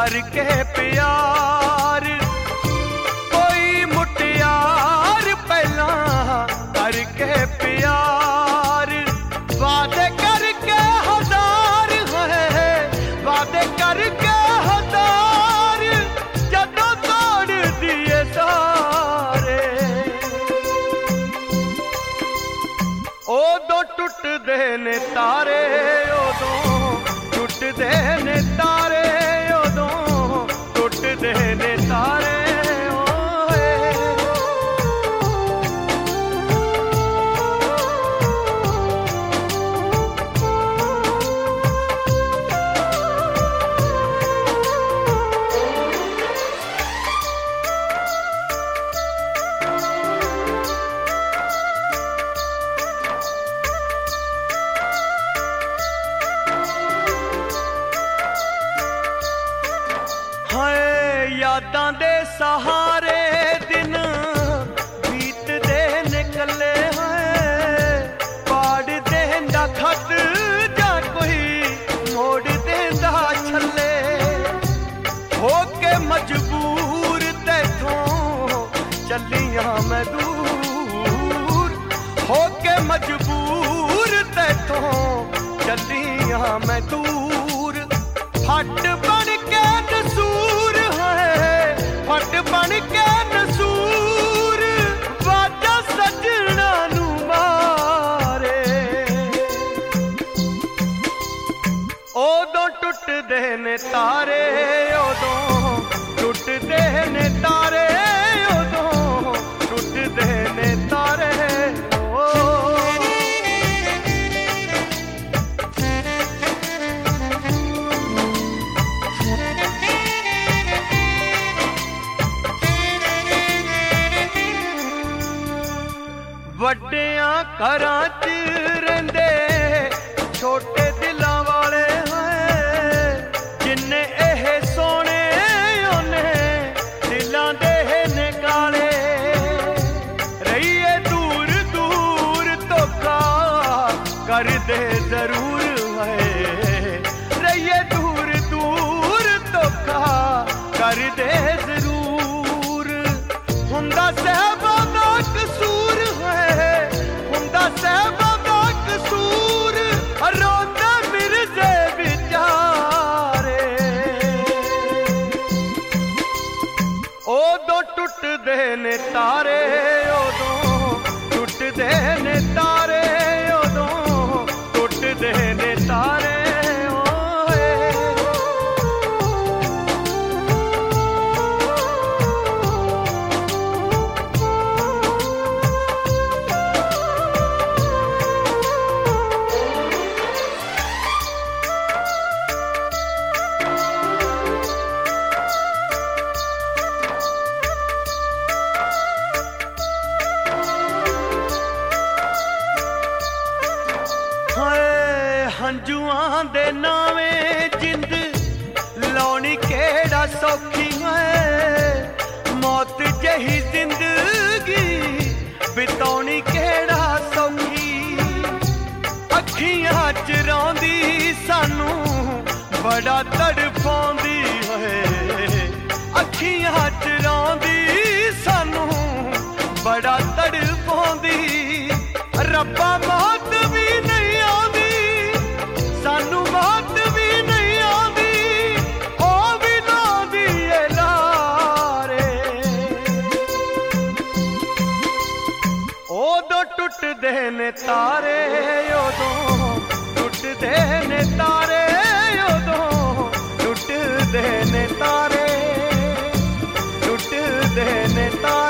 करके प्यार कोई मुटियार पहला करके प्यार वादे करके हजार है वादे करके हजार जदों तोड़ दिए सारे उदों टुटदे ने तारे उदों टुटदे ने तारे उदों टुटदे ने तारे यादां दे सहारे दिन बीतदे निकले हैं पाड़ देंदा खत जा कोई मोड़ देंदा छले हो के मजबूर तैथों चलियां मैं दूर हो के मजबूर तैथों चलियां मैं दूर फट बन के नसूर फट बन के नसूर वाजा सजना नू मारे उदों टुटदे ने तारे उदों टुटदे ने तारे उदों टुटदे ने तारे ਵੱਡਿਆਂ ਘਰਾਂ 'ਚ ਰਹਿੰਦੇ ਛੋਟੇ ਦਿਲਾਂ ਵਾਲੇ ਹੈ ਜਿੰਨੇ ਇਹ ਸੋਹਣੇ ਉਹਨੇ ਦਿਲਾਂ ਦੇ ਨੇ ਕਾਲੇ ਰਹੀਏ ਦੂਰ ਦੂਰ ਧੋਖਾ ਕਰਦੇ ਜ਼ਰੂਰ ਹੈ ਰਹੀਏ ਦੂਰ ਦੂਰ ਧੋਖਾ ਕਰਦੇ ਜ਼ਰੂਰ ਹੁੰਦਾ ਸਹਿਬਾਂ ਦਾ ਕਸੂਰ सहबा दा कसूर रोंदे मिर्जे बिचारे उदों टुटदे ने तारे उदों टुटदे ने तारे उदों टुटदे ने तारे हंजुआं दे नावें जिंद लाउणी केड़ा सौखी है मौत जही जिंदगी बिताउणी केड़ा सौखी अखियां च रौंदी सानू बड़ा तड़पाउंदी है अखियां च रौंदी सानू बड़ा तड़पाउंदी रब्बा मौत भी नहीं आउंदी सानू मौत भी नहीं आउंदी ओ भी लाउंदी ए लारे उदों टुटदे ने तारे उदों टुटदे ने तारे उदों टुटदे ने तारे टुटदे ने तारे